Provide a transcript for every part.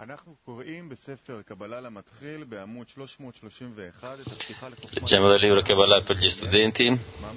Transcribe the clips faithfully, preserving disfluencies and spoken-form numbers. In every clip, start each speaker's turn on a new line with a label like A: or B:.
A: Leggiamo dal libro Kabbalah per gli studenti,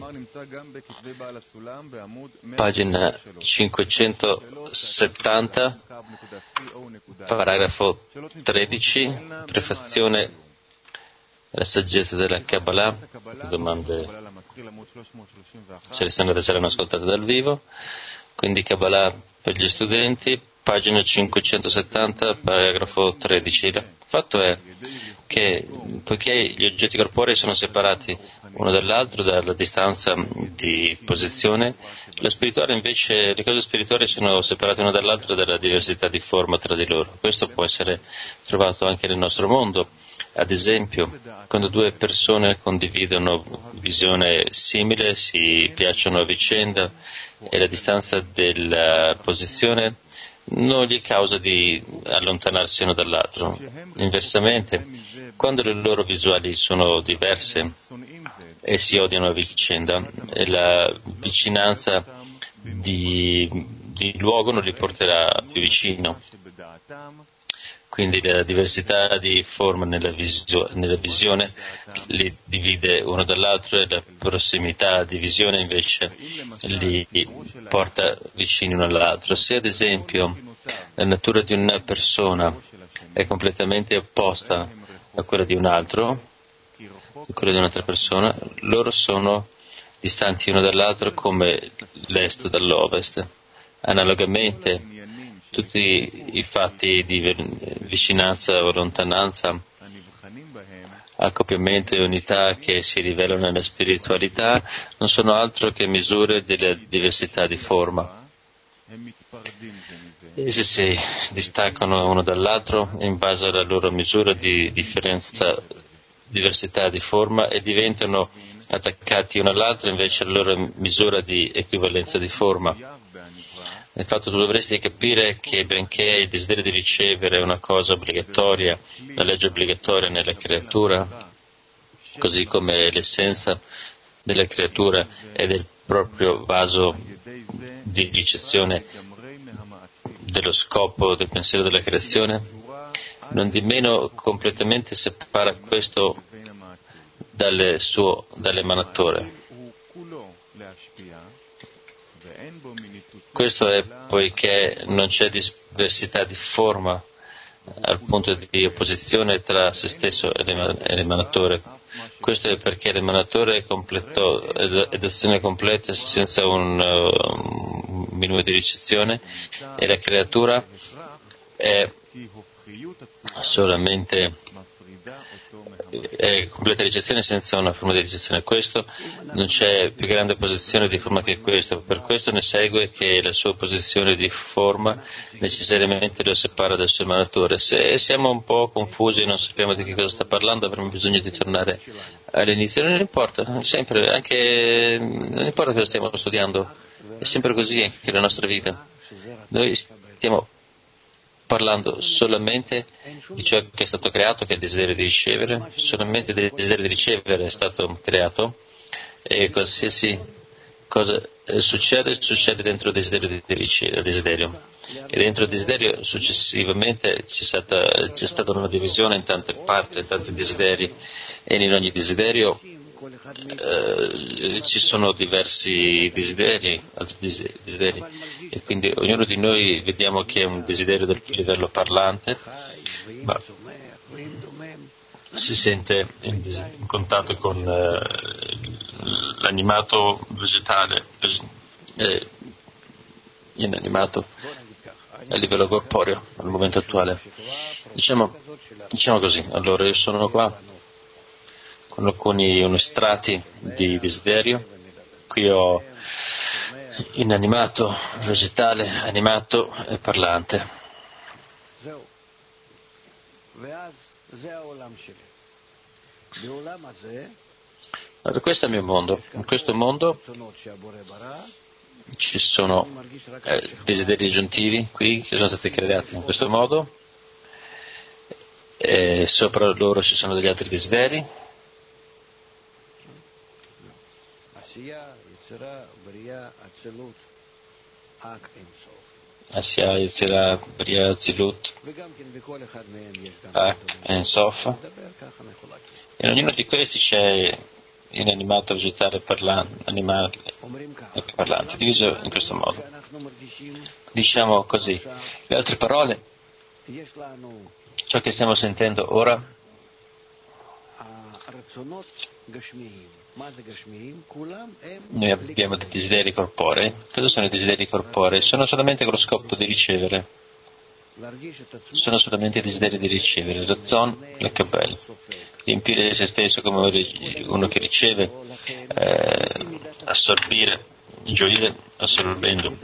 A: pagina cinquecentosettanta, paragrafo tredici, prefazione alla saggezza della Kabbalah. Domande se le stanno saranno ascoltate dal vivo. Quindi Kabbalah per gli studenti, pagina cinquecentosettanta, paragrafo tredici. Il fatto è che poiché gli oggetti corporei sono separati uno dall'altro dalla distanza di posizione, lo spirituale invece, le cose spirituali sono separate uno dall'altro dalla diversità di forma tra di loro. Questo può essere trovato anche nel nostro mondo. Ad esempio, quando due persone condividono visione simile, si piacciono a vicenda e la distanza della posizione non gli causa di allontanarsi uno dall'altro. Inversamente, quando le loro visuali sono diverse e si odiano a vicenda, e la vicinanza di, di luogo non li porterà più vicino. Quindi la diversità di forma nella, visio, nella visione li divide uno dall'altro e la prossimità di visione invece li porta vicini uno all'altro. Se ad esempio la natura di una persona è completamente opposta a quella di un altro, a quella di un'altra persona, loro sono distanti uno dall'altro come l'est dall'ovest. Analogamente, tutti i fatti di vicinanza o lontananza, accoppiamento e unità che si rivelano nella spiritualità non sono altro che misure della diversità di forma. Essi si distaccano uno dall'altro in base alla loro misura di differenza, diversità di forma e diventano attaccati uno all'altro invece alla loro misura di equivalenza di forma. Infatti tu dovresti capire che benché il desiderio di ricevere è una cosa obbligatoria, la legge obbligatoria nella creatura, così come l'essenza della creatura è del proprio vaso di ricezione dello scopo del pensiero della creazione, non di meno completamente separa questo dalle suo, dall'emanatore. Questo è poiché non c'è diversità di forma al punto di opposizione tra se stesso e l'emanatore. Questo è perché l'emanatore è completo, ed azione completa senza un, un minimo di ricezione e la creatura è solamente è completa ricezione senza una forma di ricezione. Questo non c'è più grande posizione di forma che questo. Per questo ne segue che la sua posizione di forma necessariamente lo separa dal suo emanatore. Se siamo un po' confusi e non sappiamo di che cosa sta parlando, avremo bisogno di tornare all'inizio. Non importa, sempre, anche non importa cosa stiamo studiando, è sempre così anche nella nostra vita. Noi stiamo parlando solamente di ciò che è stato creato, che è il desiderio di ricevere, solamente del desiderio di ricevere è stato creato e qualsiasi cosa succede, succede dentro il desiderio di ricevere, desiderio. E dentro il desiderio successivamente c'è stata, c'è stata una divisione in tante parti, in tanti desideri e in ogni desiderio eh, ci sono diversi desideri, altri desideri e quindi ognuno di noi vediamo che è un desiderio del livello parlante, ma si sente in, in contatto con eh, l'animato vegetale, eh, inanimato a livello corporeo al momento attuale. Diciamo, diciamo così, allora io sono qua con alcuni uno strati di desiderio. Qui ho inanimato, vegetale, animato e parlante. Allora, questo è il mio mondo. In questo mondo ci sono eh, desideri aggiuntivi qui che sono stati creati in questo modo e sopra loro ci sono degli altri desideri. Asya, Yetzirah, Bria, Zilut, Ak, Ein Sof. In ognuno di questi c'è inanimato, vegetale, parlante, animale e parlante, diviso in questo modo. Diciamo così. In altre parole, ciò che stiamo sentendo ora, noi abbiamo dei desideri corporei. Cosa sono i desideri corporei? Sono solamente con lo scopo di ricevere. Sono solamente i desideri di ricevere. Razzon, la Kabbalah. Riempire se stesso come uno che riceve, eh, assorbire, gioire assorbendo.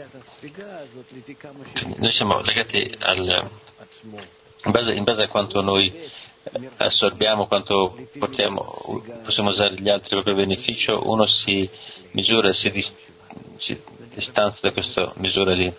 A: Noi siamo legati al, in base, in base a quanto noi assorbiamo, quanto portiamo, possiamo usare gli altri per proprio beneficio, uno si misura, si, dis, si distanza da questa misura di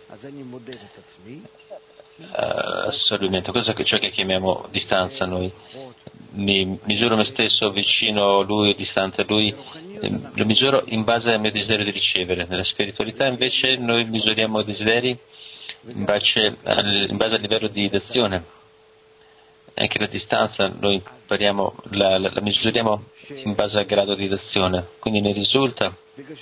A: uh, assorbimento. Questo è ciò che chiamiamo distanza noi. Mi misuro me stesso vicino a lui, distante a lui, eh, lo misuro in base al mio desiderio di ricevere. Nella spiritualità invece noi misuriamo i desideri in base al, in base al livello di d'azione. Anche la distanza noi impariamo, la, la, la misuriamo in base al grado di d'azione. Quindi ne risulta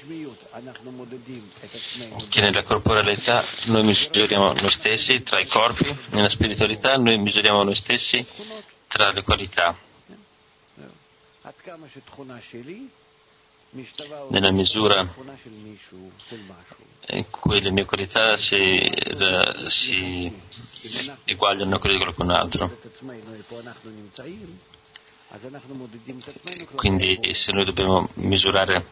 A: che nella corporalità noi misuriamo noi stessi tra i corpi, nella spiritualità noi misuriamo noi stessi tra le qualità. Nella misura in cui le mie qualità si, si eguagliano a quelle di qualcun altro. Quindi se noi dobbiamo misurare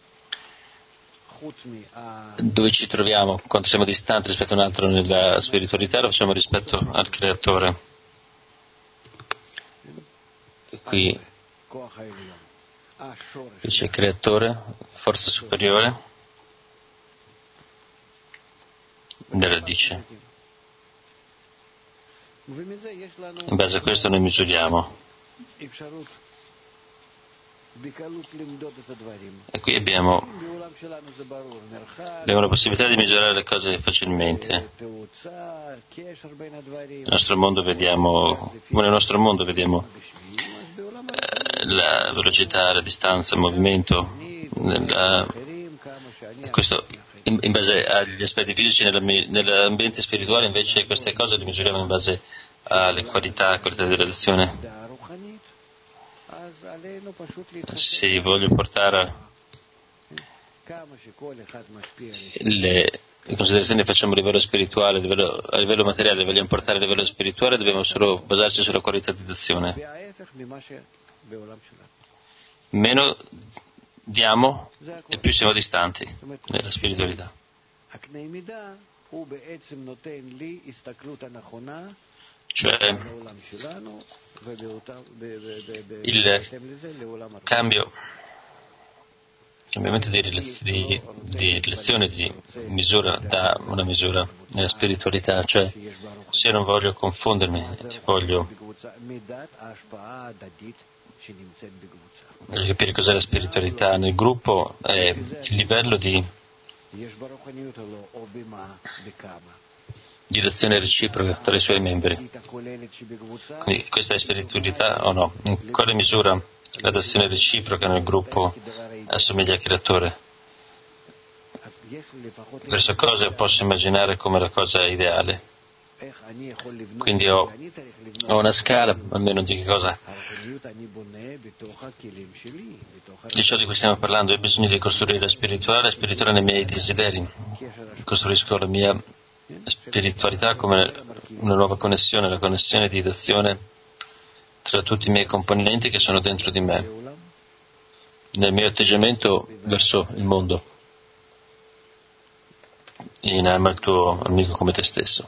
A: dove ci troviamo, quanto siamo distanti rispetto a un altro nella spiritualità, lo facciamo rispetto al Creatore. Qui c'è il Creatore, forza superiore, della radice. In base a questo noi misuriamo. E qui abbiamo, abbiamo la possibilità di misurare le cose facilmente. Nel nostro mondo vediamo, nel nostro mondo vediamo eh, la velocità, la distanza, il movimento. Nella, questo, in, in base agli aspetti fisici, nella, nell'ambiente spirituale invece queste cose le misuriamo in base alle qualità, qualità di relazione. Se voglio portare le considerazioni che facciamo a livello spirituale, a livello, a livello materiale, vogliamo portare a livello spirituale, dobbiamo solo basarci sulla qualità di d'azione. Meno diamo e più siamo distanti nella spiritualità. Cioè il cambio cambiamento di, di, di relazione, di misura da una misura nella spiritualità, cioè se io non voglio confondermi, voglio, voglio capire cos'è la spiritualità nel gruppo, è il livello di di relazione reciproca tra i suoi membri. Quindi questa è spiritualità o no? In quale misura la relazione reciproca nel gruppo assomiglia al Creatore? Verso cosa posso immaginare come la cosa ideale? Quindi ho, ho una scala, almeno di che cosa? Di ciò di cui stiamo parlando, ho bisogno di costruire la spirituale, la spirituale nei miei desideri. Costruisco la mia spiritualità come una nuova connessione, la connessione di d'azione tra tutti i miei componenti che sono dentro di me, nel mio atteggiamento verso il mondo, in ama il tuo amico come te stesso.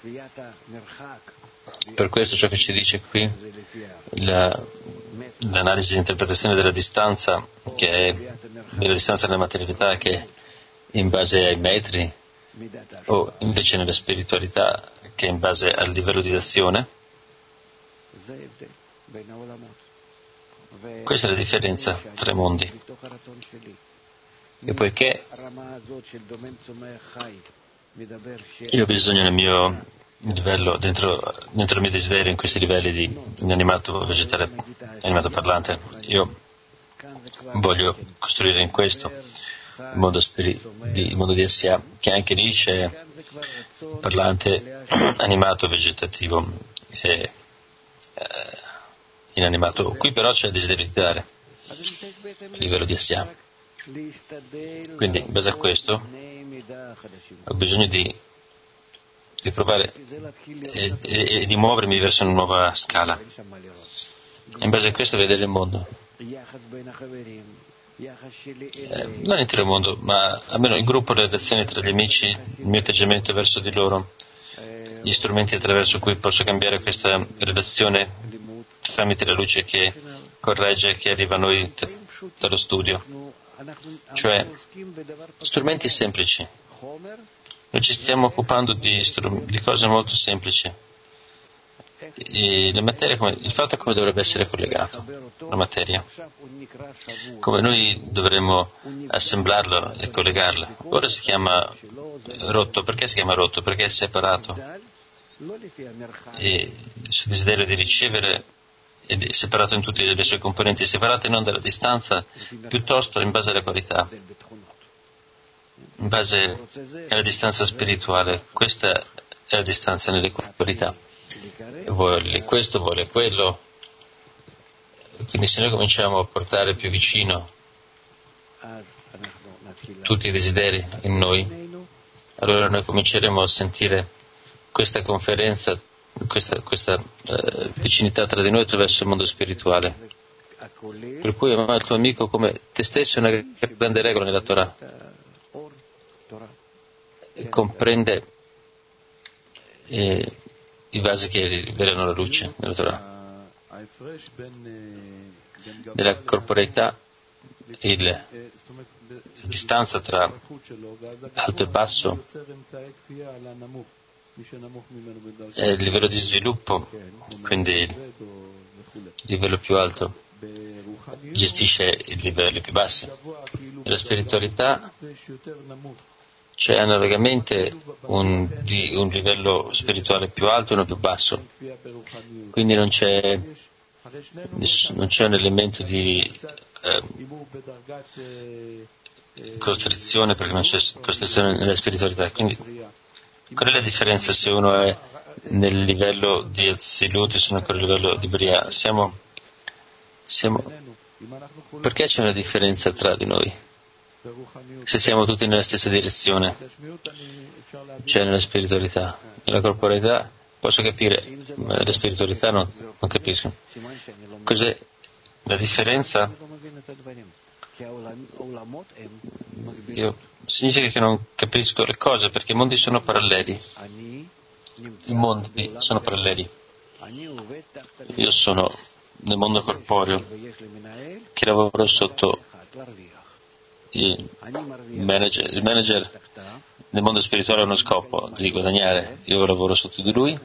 A: Per questo ciò che ci dice qui, la, l'analisi e l'interpretazione della distanza, che è della distanza nella materialità, che è in base ai metri, o invece nella spiritualità che è in base al livello di azione. Questa è la differenza tra i mondi. E poiché Io ho bisogno nel mio livello, dentro, dentro il mio desiderio, in questi livelli di inanimato vegetale, animato parlante, io voglio costruire in questo il mondo, spiri, di, il mondo di S A, che anche lì c'è parlante, animato, vegetativo e eh, inanimato. Qui però c'è il desiderio di dare a livello di S A. Quindi in base a questo ho bisogno di, di provare e, e, e di muovermi verso una nuova scala. In base a questo vedere il mondo. Eh, non l'intero mondo, ma almeno il gruppo, le relazioni tra gli amici, il mio atteggiamento verso di loro, gli strumenti attraverso cui posso cambiare questa relazione tramite la luce che corregge, che arriva a noi t- dallo studio. Cioè, strumenti semplici. Noi ci stiamo occupando di, strum- di cose molto semplici. E la materia, come, il fatto è come dovrebbe essere collegato la materia, come noi dovremmo assemblarlo e collegarlo. Ora si chiama rotto. Perché si chiama rotto? Perché è separato, e il suo desiderio di ricevere è separato in tutte le sue componenti, separate non dalla distanza, piuttosto in base alla qualità, in base alla distanza spirituale. Questa è la distanza nelle qualità. Vuole questo, vuole quello. Quindi se noi cominciamo a portare più vicino tutti i desideri in noi, allora noi cominceremo a sentire questa conferenza, questa, questa eh, vicinità tra di noi attraverso il mondo spirituale. Per cui ama il tuo amico come te stesso è una grande regola nella Torah. E comprende eh, i vasi che rivelano la luce nella Torah. Nella corporeità, il, la distanza tra alto e basso è il livello di sviluppo, quindi il livello più alto gestisce i livelli più bassi. Nella spiritualità c'è analogamente un, di, un livello spirituale più alto e uno più basso, quindi non c'è, non c'è un elemento di eh, costrizione, perché non c'è costrizione nella spiritualità. Quindi qual è la differenza se uno è nel livello di Azilut e se uno è nel livello di Bria? Siamo, siamo, perché c'è una differenza tra di noi? Se siamo tutti nella stessa direzione, cioè nella spiritualità. Nella corporeità posso capire, ma nella spiritualità non, non capisco. Cos'è la differenza? Io, significa che non capisco le cose, perché i mondi sono paralleli. I mondi sono paralleli. Io sono nel mondo corporeo, che lavoro sotto il manager. Il manager nel mondo spirituale ha uno scopo di guadagnare. Io lavoro sotto di lui,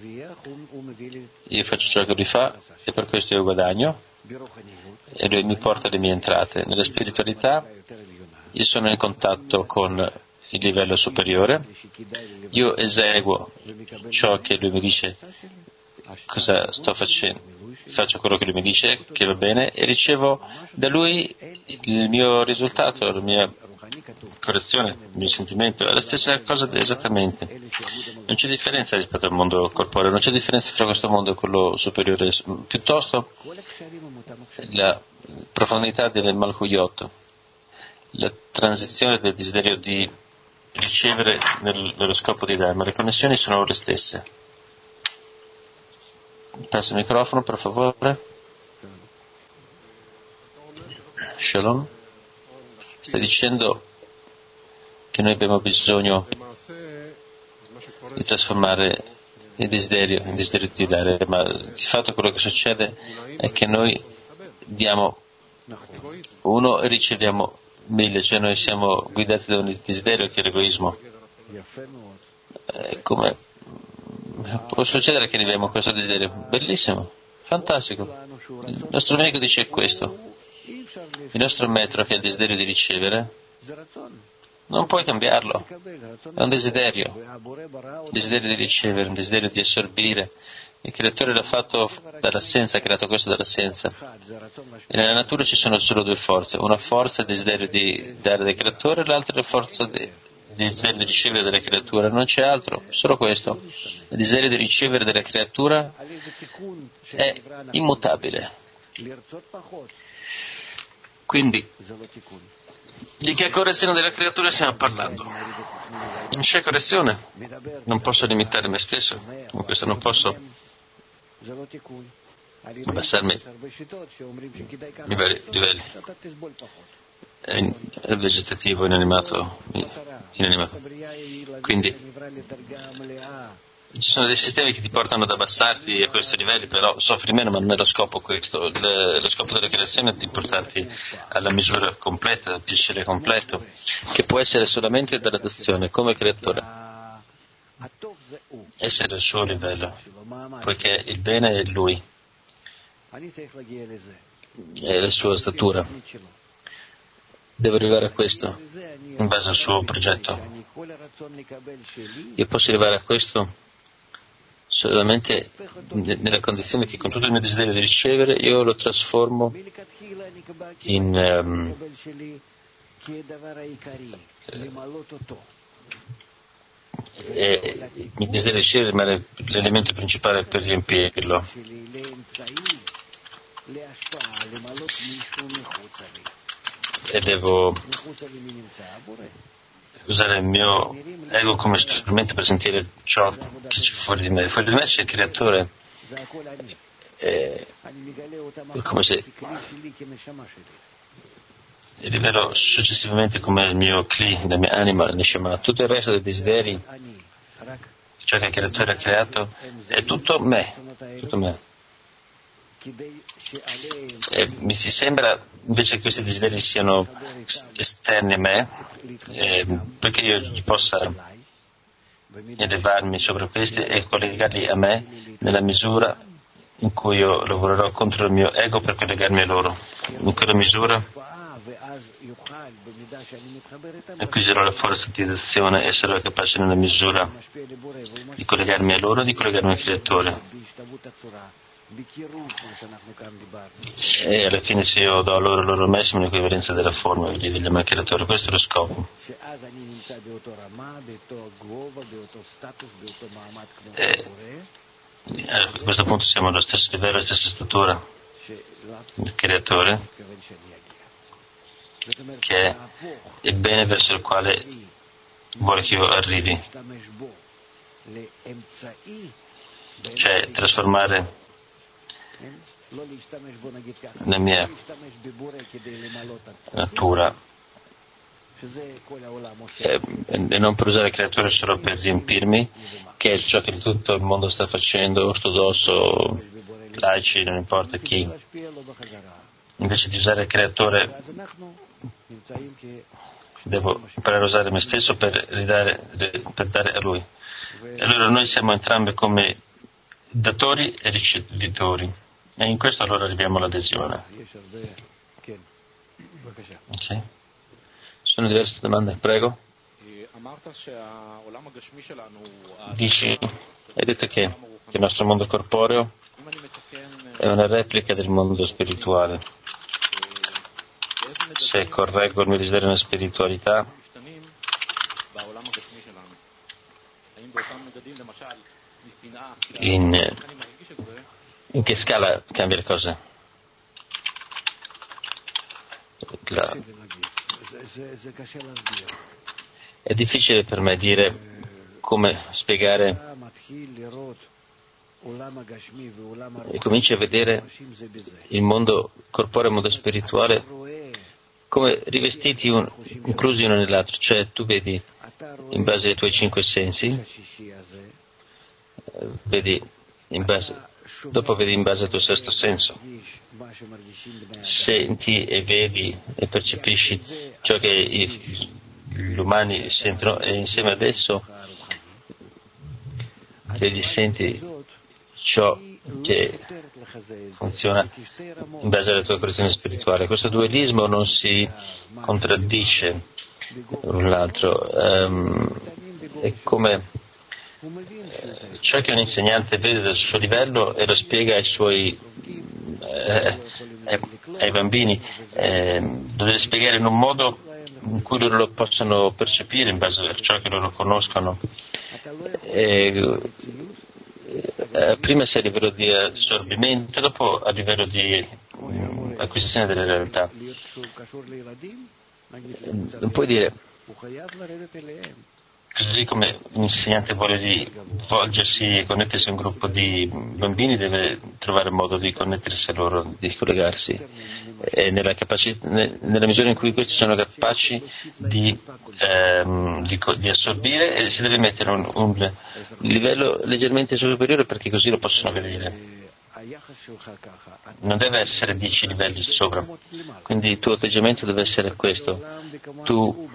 A: io faccio ciò che lui fa e per questo io guadagno e lui mi porta le mie entrate. Nella spiritualità io sono in contatto con il livello superiore, io eseguo ciò che lui mi dice, cosa sto facendo, faccio quello che lui mi dice che va bene e ricevo da lui il mio risultato, la mia correzione, il mio sentimento. È la stessa cosa esattamente, non c'è differenza rispetto al mondo corporeo, non c'è differenza fra questo mondo e quello superiore, piuttosto la profondità del Malchuyot, la transizione del desiderio di ricevere nel, nello scopo di dare, ma le connessioni sono le stesse. Passa il microfono, per favore. Shalom. Stai dicendo che noi abbiamo bisogno di trasformare il desiderio in desiderio di dare, ma di fatto quello che succede è che noi diamo uno e riceviamo mille, cioè noi siamo guidati da un desiderio che è l'egoismo. Eh, come può succedere che arriviamo a questo desiderio? Bellissimo, fantastico. Il nostro amico dice questo. Il nostro metro, che è il desiderio di ricevere, Non puoi cambiarlo. È un desiderio. Un desiderio di ricevere, un desiderio di assorbire. Il creatore l'ha fatto dall'assenza, ha creato questo dall'assenza. E nella natura ci sono solo due forze. Una forza è il desiderio di dare del creatore, l'altra è la forza di, di desiderio di ricevere dalla creatura. Non c'è altro, solo questo. Il desiderio di ricevere dalla creatura è immutabile. Quindi, di che correzione della creatura stiamo parlando? Non c'è correzione. Non posso limitare me stesso. Con questo non posso abbassarmi i vari livelli. È vegetativo, inanimato, inanimato. Quindi ci sono dei sistemi che ti portano ad abbassarti a questi livelli, però soffri meno, ma non è lo scopo questo. Le, lo scopo della creazione è di portarti alla misura completa, al piacere completo, che può essere solamente dall'adozione come creatore. Essere al suo livello, poiché il bene è lui, è la sua statura. Devo arrivare a questo, in base al suo progetto. Io posso arrivare a questo solamente nella condizione che con tutto il mio desiderio di ricevere io lo trasformo in um, e il mio desiderio di ricevere rimane l'elemento principale per riempirlo. E devo usare il mio ego come strumento per sentire ciò che c'è fuori di me. Fuori di me c'è il creatore. È come se rivelo successivamente come il mio kli, la mia anima, la neshama. Tutto il resto dei desideri, ciò che il creatore ha creato, è tutto me, tutto me. E mi si sembra invece che questi desideri siano esterni a me, eh, perché io gli possa elevarmi sopra questi e collegarli a me nella misura in cui io lavorerò contro il mio ego per collegarmi a loro. In quella misura acquisirò la forza di azione e sarò capace nella misura di collegarmi a loro e di collegarmi al creatore. E alla fine se io do loro il loro massimo l'equivalenza della forma, gli vegliamo al creatore, questo è lo scopo. E a questo punto siamo allo stesso livello, alla stessa statura del creatore, che è il bene verso il quale vuole che io arrivi, cioè trasformare la mia natura e, e non per usare il creatore solo per riempirmi, che è ciò che tutto il mondo sta facendo, ortodosso, laici, non importa chi. Invece di usare il creatore devo imparare a usare me stesso per, ridare, per dare a lui. E allora noi siamo entrambi come datori e ricevitori. E in questo allora arriviamo all'adesione. Okay. Sono diverse domande, prego. Dici, hai detto che, che il nostro mondo corporeo è una replica del mondo spirituale. Se correggo il mio desiderio nella spiritualità, in, in che scala cambia le cose? La... È difficile per me dire come spiegare e cominci a vedere il mondo corporeo e il mondo spirituale come rivestiti un, inclusi uno nell'altro, cioè tu vedi in base ai tuoi cinque sensi, vedi in base, dopo vedi in base al tuo sesto senso, senti e vedi e percepisci ciò che i, gli umani sentono e insieme ad esso vedi, senti ciò che funziona in base alla tua correzione spirituale. Questo dualismo non si contraddice, l'altro. Um, è come ciò che un insegnante vede dal suo livello e lo spiega ai suoi eh, ai, ai bambini, eh, lo deve spiegare in un modo in cui loro lo possano percepire in base a ciò che loro conoscono. E, eh, prima si è a livello di assorbimento, dopo a livello di um, acquisizione delle realtà. Non puoi dire, così come un insegnante vuole di volgersi e connettersi a un gruppo di bambini, deve trovare modo di connettersi a loro, di collegarsi. E nella, capaci- nella misura in cui questi sono capaci di, ehm, di, di assorbire, e si deve mettere un, un livello leggermente superiore perché così lo possono vedere. Non deve essere dieci livelli sopra, quindi il tuo atteggiamento deve essere questo. Tu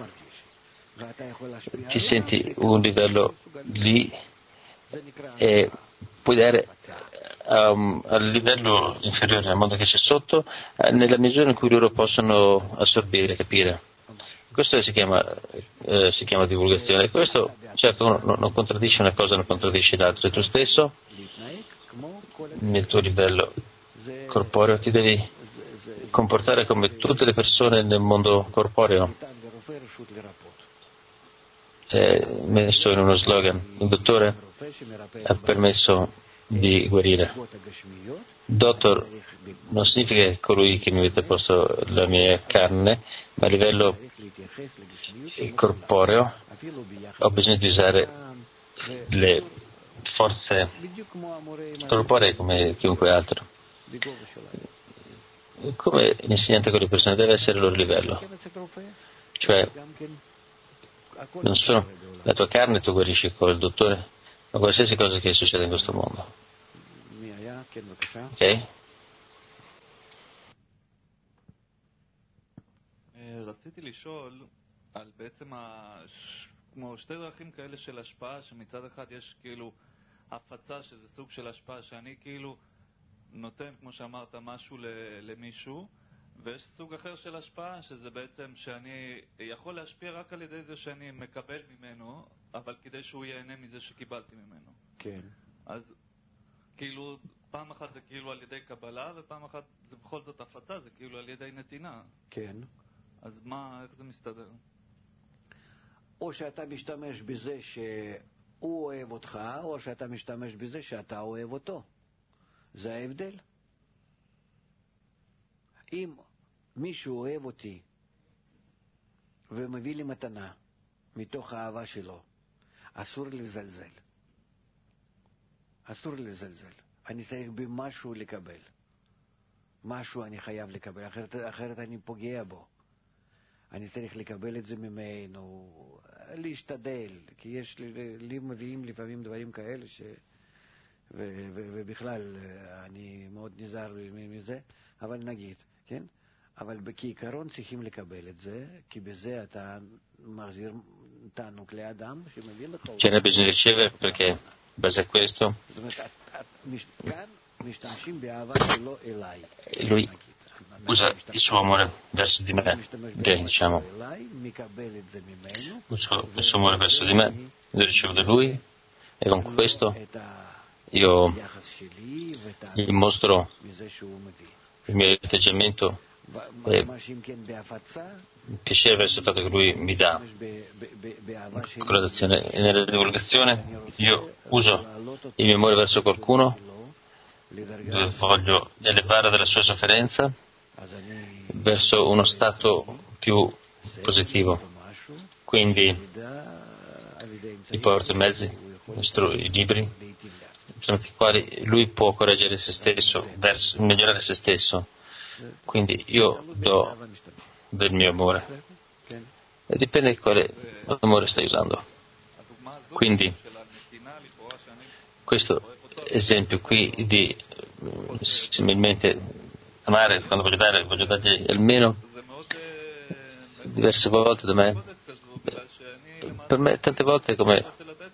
A: ti senti un livello lì e puoi dare um, al livello inferiore, al mondo che c'è sotto, eh, nella misura in cui loro possono assorbire, capire. Questo si chiama, eh, si chiama divulgazione. Questo, certo, non, non contraddice una cosa, non contraddice l'altra. E tu stesso, nel tuo livello corporeo, ti devi comportare come tutte le persone nel mondo corporeo. È messo in uno slogan: il dottore ha permesso di guarire. Dottor non significa colui che mi avete posto la mia carne, ma a livello corporeo ho bisogno di usare le forze corporee come chiunque altro. Come l'insegnante con le persone deve essere il loro livello, cioè non sono la tua carne, tu guarisci col dottore, ma qualsiasi cosa che succede in questo mondo. Ok?
B: רציתי לשאול על בעצם כמו שתי דרכים כאלה של השפעה, שמצד אחד יש כאילו הפצה שזה סוג של השפעה שאני כאילו נותן, כמו שאמרת, משהו למישהו, ויש סוג אחר של השפעה שזה בעצם שאני יכול להשפיע רק על ידי זה שאני מקבל ממנו, אבל כדי שהוא ייהנה מזה שקיבלתי ממנו.
C: כן.
B: אז כאילו פעם אחת זה כאילו על ידי קבלה, ופעם אחת זה בכל זאת הפצה, זה כאילו על ידי נתינה.
C: כן.
B: אז מה, איך זה מסתדר?
C: או שאתה משתמש בזה שהוא אוהב אותך, או שאתה משתמש בזה שאתה אוהב אותו. זה ההבדל. אם מישהו אוהב אותי ומביא לי מתנה מתוך האהבה שלו, אסור לזלזל. אסור לזלזל. אני צריך במשהו לקבל. משהו אני חייב לקבל, אחרת, אחרת אני פוגע בו. אני צריך לקבל את זה ממנו, להשתדל, כי יש לי, לי מביאים לפעמים דברים כאלה ש... ו, ו, ובכלל אני מאוד נזהר מזה, אבל נגיד, כן? אבל כעיקרון צריכים לקבל את זה, כי בזה אתה מחזיר תענוג לאדם שמביא לך...
A: Ce ne bisogna ricevere perché, in base a questo,
C: זאת אומרת, כאן משתמשים באהבה שלו אליי.
A: lui usa il suo amore verso di me, che diciamo, uso il suo amore verso di me, lo ricevo da lui, e con questo io gli mostro il mio atteggiamento e piacere verso il fatto che lui mi dà con l'azione. E nella divulgazione io uso il mio amore verso qualcuno dove voglio elevare dalla sua sofferenza verso uno stato più positivo. Quindi gli porto i mezzi, i libri, tramite i quali lui può correggere se stesso, verso, migliorare se stesso. Quindi io do del mio amore. E dipende di quale amore stai usando. Quindi questo esempio qui di similmente amare, quando voglio dare, voglio dargli almeno diverse volte da me. Per me tante volte è come,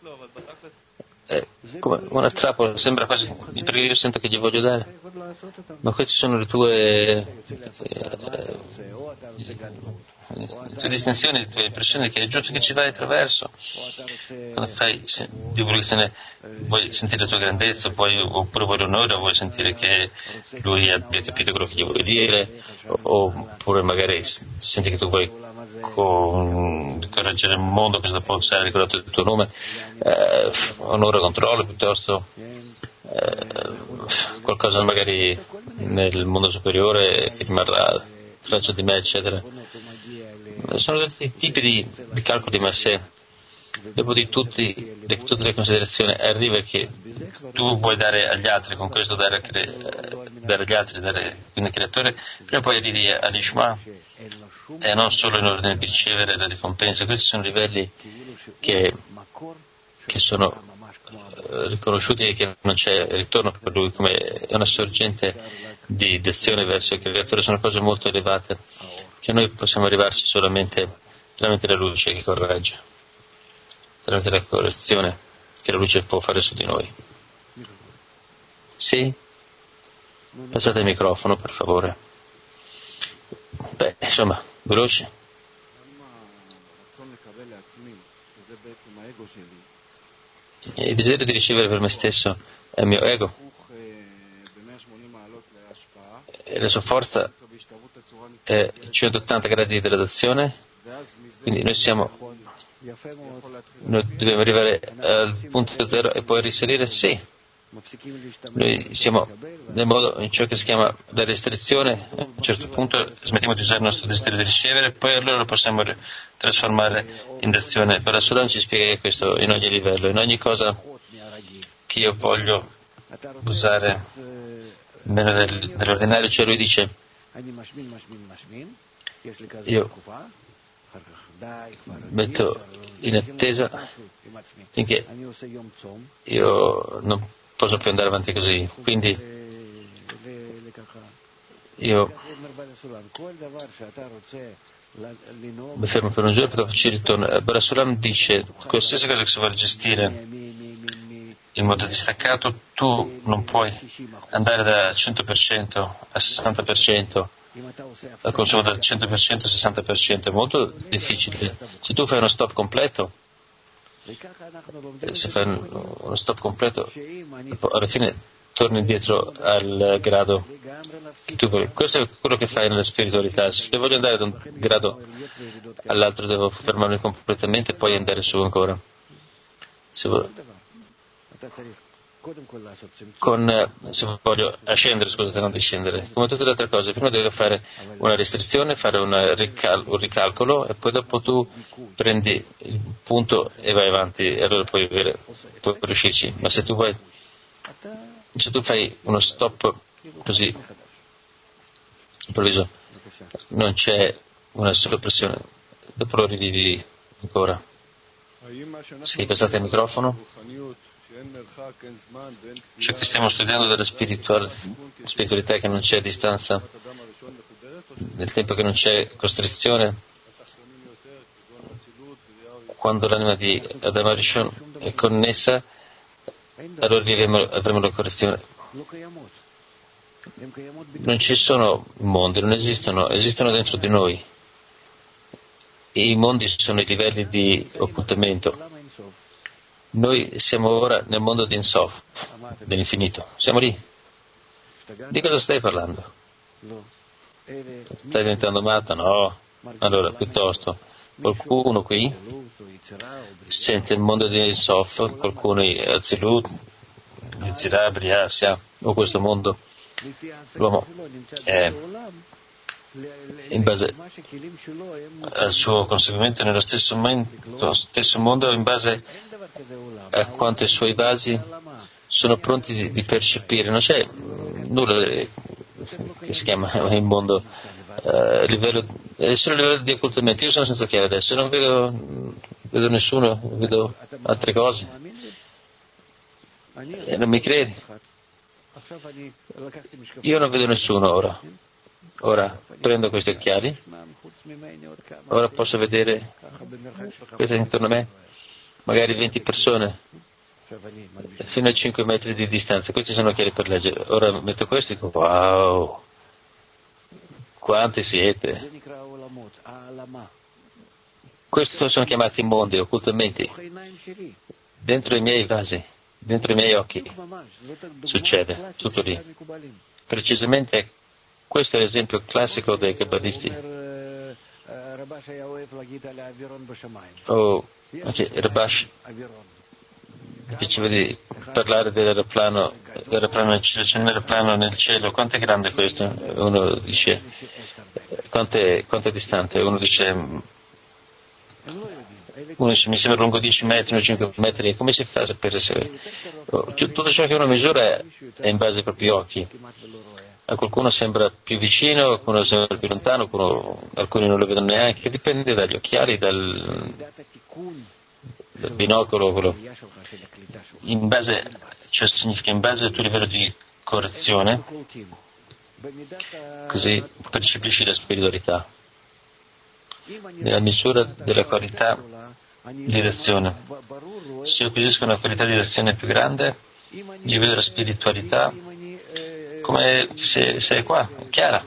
A: è come una trappola, sembra quasi, perché io sento che gli voglio dare, ma queste sono le tue eh, le tue distinzioni, le tue impressioni, che è giusto che ci vai attraverso. Quando fai divulgazione, vuoi sentire la tua grandezza, vuoi, oppure vuoi l'onore, vuoi sentire che lui abbia capito quello che gli vuoi dire, oppure magari senti che tu vuoi con, correggere il mondo, che dopo sai ricordato il tuo nome, eh, onore e controllo piuttosto. Eh, qualcosa magari nel mondo superiore che rimarrà traccia di me, eccetera. Sono tutti tipi di, di calcoli, ma se dopo di tutti, di tutte le considerazioni arriva che tu vuoi dare agli altri, con questo dare, dare agli altri, dare quindi al creatore, prima o poi arrivi all'Ishma e non solo in ordine di ricevere la ricompensa. Questi sono livelli che, che sono riconosciuti e che non c'è ritorno per lui, come è una sorgente di azione verso il creatore. Sono cose molto elevate che noi possiamo arrivarci solamente tramite la luce che corregge, tramite la correzione che la luce può fare su di noi. Sì? Passate il microfono, per favore. Beh, insomma, veloci. Il desiderio di ricevere per me stesso è il mio ego, e la sua forza è centottanta gradi di gradazione, quindi noi siamo noi dobbiamo arrivare al punto zero e poi risalire. Sì, noi siamo nel modo in ciò che si chiama la restrizione. A un certo punto smettiamo di usare il nostro desiderio di ricevere, poi allora lo possiamo trasformare in azione. Per Sulam ci spiega questo in ogni livello, in ogni cosa che io voglio usare meno del, dell'ordinario. Cioè lui dice, io metto in attesa finché io non posso più andare avanti così, quindi io mi fermo per un giorno e dopo ci ritorno. Barasulam dice, qualsiasi cosa che si vuole gestire in modo distaccato, tu non puoi andare da cento per cento a sessanta per cento, al consumo dal cento per cento a sessanta per cento, è molto difficile. Se tu fai uno stop completo, se fai uno stop completo, alla fine torni indietro al grado che tu vuoi. Questo è quello che fai nella spiritualità. Se voglio andare da un grado all'altro, devo fermarmi completamente e poi andare su ancora. Se voglio, con, se voglio ascendere, scusate, non discendere, come tutte le altre cose, prima devo fare una restrizione, fare una rical- un ricalcolo, e poi dopo tu prendi il punto e vai avanti, e allora puoi, avere, puoi riuscirci. Ma se tu vai, se tu fai uno stop così improvviso, non c'è una soppressione, dopo lo rivivi ancora. Sì, passate il microfono. Ciò che stiamo studiando della spiritualità è che non c'è distanza nel tempo, che non c'è costrizione. Quando l'anima di Adam Arishon è connessa, allora avremo, avremo la correzione. Non ci sono mondi, non esistono, esistono dentro di noi. I mondi sono i livelli di occultamento. Noi siamo ora nel mondo di Ensof, dell'infinito. Siamo lì. Di cosa stai parlando? Stai diventando matta? No. Allora, piuttosto, qualcuno qui sente il mondo di Ensof, qualcuno è Azilut, Yetzirah, Briah, Sia, o questo mondo. L'uomo è in base al suo conseguimento nello stesso momento, stesso mondo, in base a quanto i suoi vasi sono pronti di, di percepire. Non c'è nulla che si chiama il mondo uh, livello, è solo il livello di occultamento. Io sono senza chiave adesso, non vedo, vedo nessuno, vedo altre cose e non mi credi. Io non vedo nessuno ora. Ora prendo questi occhiali, ora posso vedere questo intorno a me, magari venti persone, fino a cinque metri di distanza. Questi sono occhiali per leggere. Ora metto questi e dico, wow, quanti siete? Questo sono chiamati mondi, occultamenti. Dentro i miei vasi, dentro i miei occhi succede tutto lì. Precisamente questo è l'esempio classico dei kabbalisti. Oh, okay, Rabash diceva di parlare dell'aeroplano, dell'aeroplano nel cielo, c'è un aeroplano nel cielo, quanto è grande questo? Uno dice, quanto è, quanto è distante? Uno dice, uno dice, mi sembra lungo dieci metri, o cinque metri, come si fa a sapere se... Oh, tutto ciò che uno misura è in base ai propri occhi. A qualcuno sembra più vicino, a qualcuno sembra più lontano, qualcuno, alcuni non lo vedono neanche, dipende dagli occhiali, dal, dal binocolo, quello. In base, cioè significa in base al tuo livello di correzione, così percepisci la spiritualità. Nella misura della qualità di reazione, se io acquisisco una qualità di reazione più grande, io vedo la spiritualità come se, se è qua, è chiara.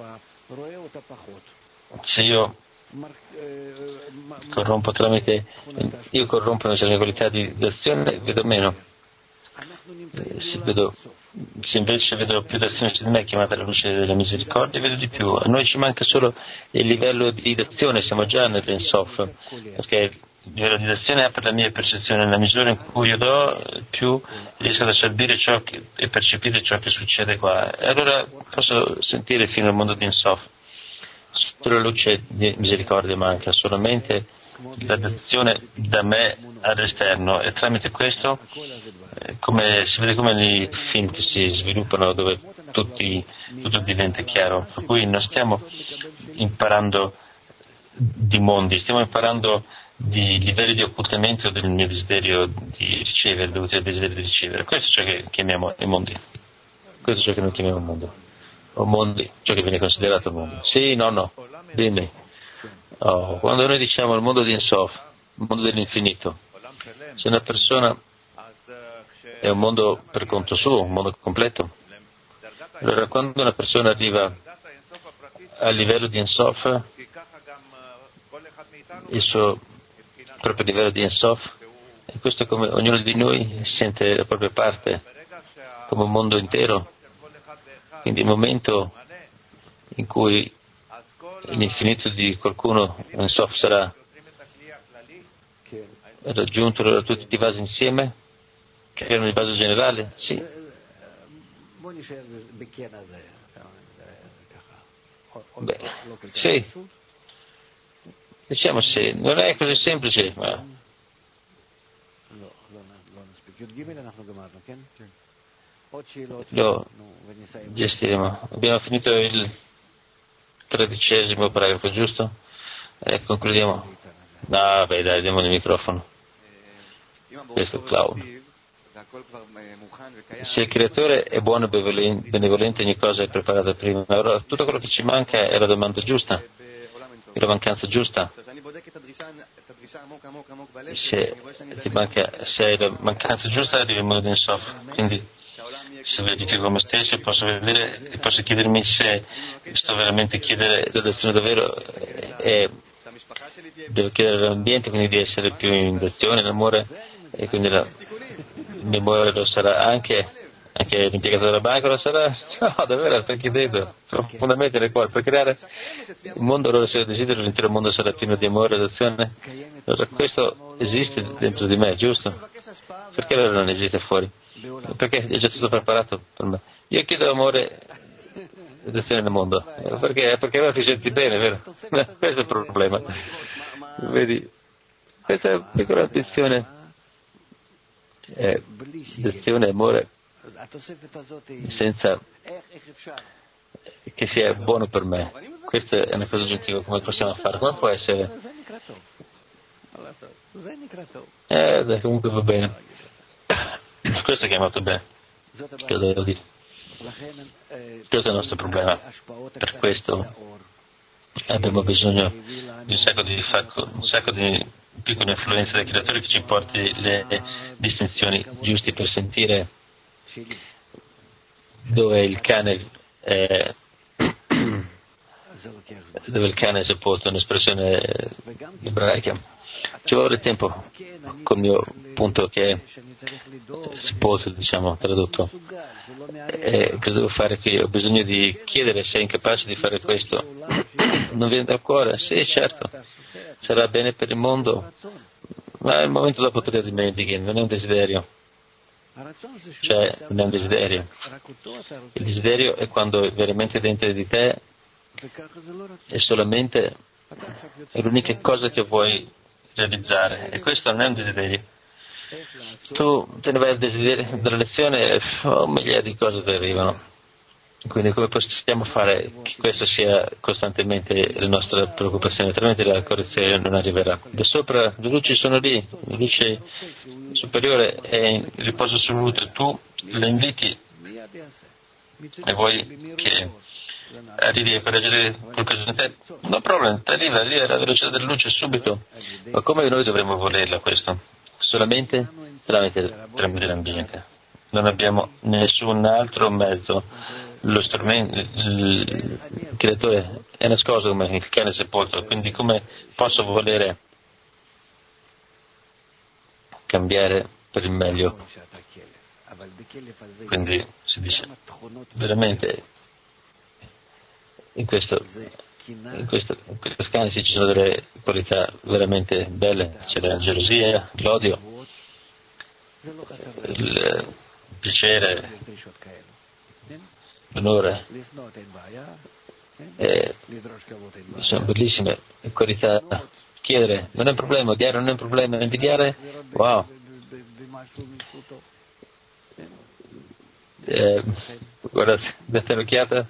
A: Se io corrompo tramite, io corrompo la mia qualità di azione, vedo meno. Se, vedo, se invece vedo più d'azione su di me, chiamata la luce della misericordia, vedo di più. A noi ci manca solo il livello di azione, siamo già nel soft, perché il livello di azione apre la mia percezione. Nella misura in cui io do, più riesco ad assorbire ciò che, e percepire ciò che succede qua. E allora posso sentire fino al mondo di Insof. Solo la luce di misericordia manca, solamente la d'azione da me all'esterno, e tramite questo eh, come, si vede come nei film che si sviluppano dove tutti, tutto diventa chiaro, per cui non stiamo imparando di mondi, stiamo imparando di livelli di occultamento del mio desiderio di ricevere, dovuti al desiderio di ricevere. Questo è ciò che chiamiamo i mondi, questo è ciò che noi chiamiamo mondo, o mondi, ciò che viene considerato mondo. Sì, no, no, dimmi. Oh, quando noi diciamo il mondo di Insof, il mondo dell'infinito, se una persona è un mondo per conto suo, un mondo completo, allora quando una persona arriva al livello di Insof, il suo proprio livello di Insof, e questo è come ognuno di noi sente la propria parte come un mondo intero. Quindi il momento in cui l'infinito di qualcuno in Sof sarà raggiunto, allora tutti i vasi insieme creano il vaso generale? Sì. Beh, sì. Diciamo sì, non è così semplice, ma lo gestiremo. Abbiamo finito il tredicesimo paragrafo, giusto? E concludiamo. No, beh, dai, diamo il microfono. Questo è Cloud. Se il creatore è buono e benevolente, ogni cosa è preparata prima. Allora, tutto quello che ci manca è la domanda giusta, è la mancanza giusta. Se ti manca, se è la mancanza giusta, arrivi al mondo di Insof. Quindi, se verifico me stesso, posso vedere, posso chiedermi se sto veramente chiedere l'adozione davvero, e devo chiedere all'ambiente, quindi di essere più in azione, in amore, e quindi la, il mio amore lo sarà anche, anche l'impiegato della banca lo sarà. No, davvero, sto chiedendo profondamente nel cuore, per creare un mondo, allora se io desidero l'intero mondo sarà pieno di amore e adozione, allora questo esiste dentro di me, giusto? Perché allora non esiste fuori? Perché è già tutto preparato per me. Io chiedo amore ed azione nel mondo, perché? Perché allora ti senti bene, vero? Questo è il problema. Vedi, questa è una piccola attenzione, eh, azione e amore, senza che sia buono per me. Questa è una cosa aggiuntiva, come possiamo fare? Come può essere? Eh, dai, comunque va bene. Questo è chiamato bene, che devo dire. Questo è il nostro problema. Per questo abbiamo bisogno di un sacco di, un sacco di piccole influenze del creatore che ci porti le distinzioni giuste per sentire dove il cane è, dove il cane è sepolto, è un'espressione ebraica. Ci vuole tempo, col mio punto che è sepolto, diciamo, tradotto. E cosa devo fare qui? Ho bisogno di chiedere se è incapace di fare questo. Non viene dal cuore? Sì, certo. Sarà bene per il mondo, ma il momento dopo te lo dimentichi, non è un desiderio. Cioè, non è un desiderio. Il desiderio è quando è veramente dentro di te e solamente è l'unica cosa che vuoi realizzare, e questo non è un desiderio. Tu te ne vai al desiderio della lezione e oh, migliaia di cose ti arrivano. Quindi come possiamo fare che questo sia costantemente la nostra preoccupazione, altrimenti la correzione non arriverà. Da sopra le luci sono lì, la luce superiore è in riposo assoluto, tu la inviti e vuoi che arrivi a correggere qualcosa in te, no problem, ti arriva, arriva alla velocità della luce subito. Ma come noi dovremmo volerla questo? Solamente tramite, tramite l'ambiente. Non abbiamo nessun altro mezzo. Lo strumento, il, il creatore è nascosto come il cane sepolto, quindi come posso volere cambiare per il meglio? Quindi si dice veramente in questo in questo, in questo cane ci sono delle qualità veramente belle, c'è la gelosia, l'odio, il piacere, l'onore, eh, sono bellissime qualità. Chiedere non è un problema, odiare non è un problema, invidiare, wow. Eh, guarda, date un'occhiata,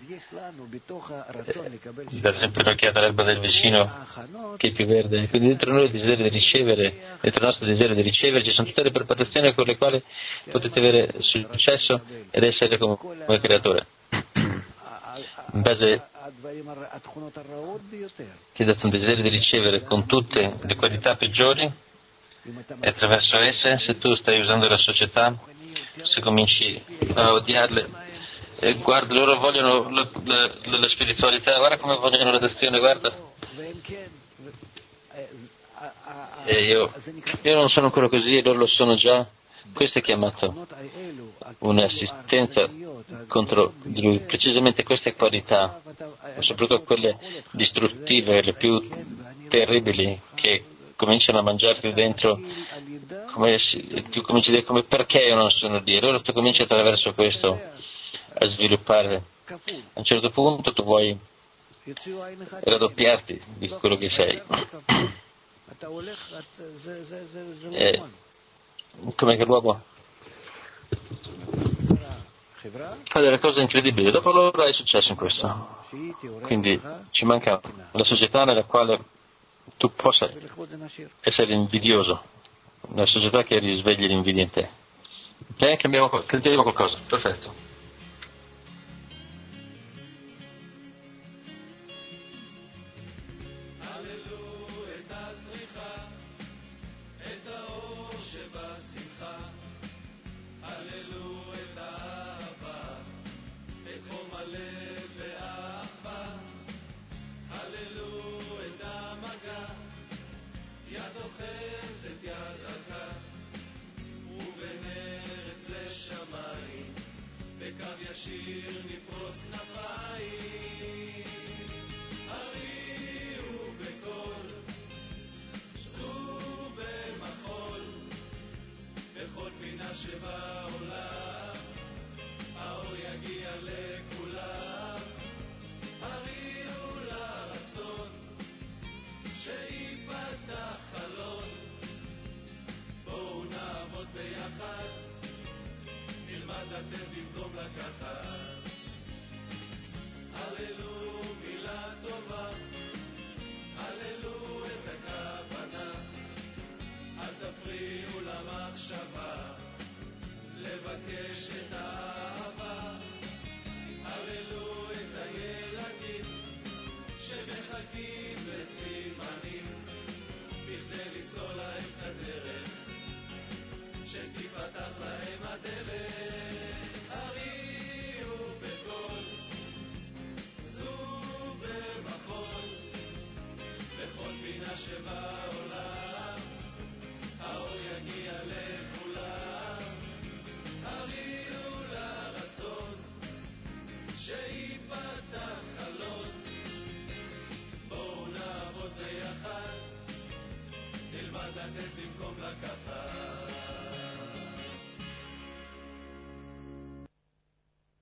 A: date sempre un'occhiata all'erba del vicino che è più verde. Quindi dentro noi il desiderio di ricevere, dentro il nostro desiderio di ricevere ci sono tutte le preparazioni con le quali potete avere successo ed essere come, come creatore. In base ti date un desiderio di ricevere con tutte le qualità peggiori e attraverso esse, se tu stai usando la società, se cominci a odiarle, e guarda, loro vogliono la, la, la spiritualità, guarda come vogliono l'adozione, guarda. E io, io non sono ancora così, loro lo sono già. Questo è chiamato un'assistenza contro di lui, precisamente queste qualità, soprattutto quelle distruttive, le più terribili, che cominciano a mangiarti dentro, come, tu cominci a dire come perché io non sono Dio, allora tu cominci attraverso questo a sviluppare. A un certo punto tu vuoi raddoppiarti di quello che sei. E come che l'uomo fa delle cose incredibili, dopo allora è successo in questo. Quindi ci manca la società nella quale tu possa essere invidioso, una società che risvegli l'invidia in te. Ok, cambiamo, cambiamo qualcosa, perfetto.
D: Hallelujah. לקחת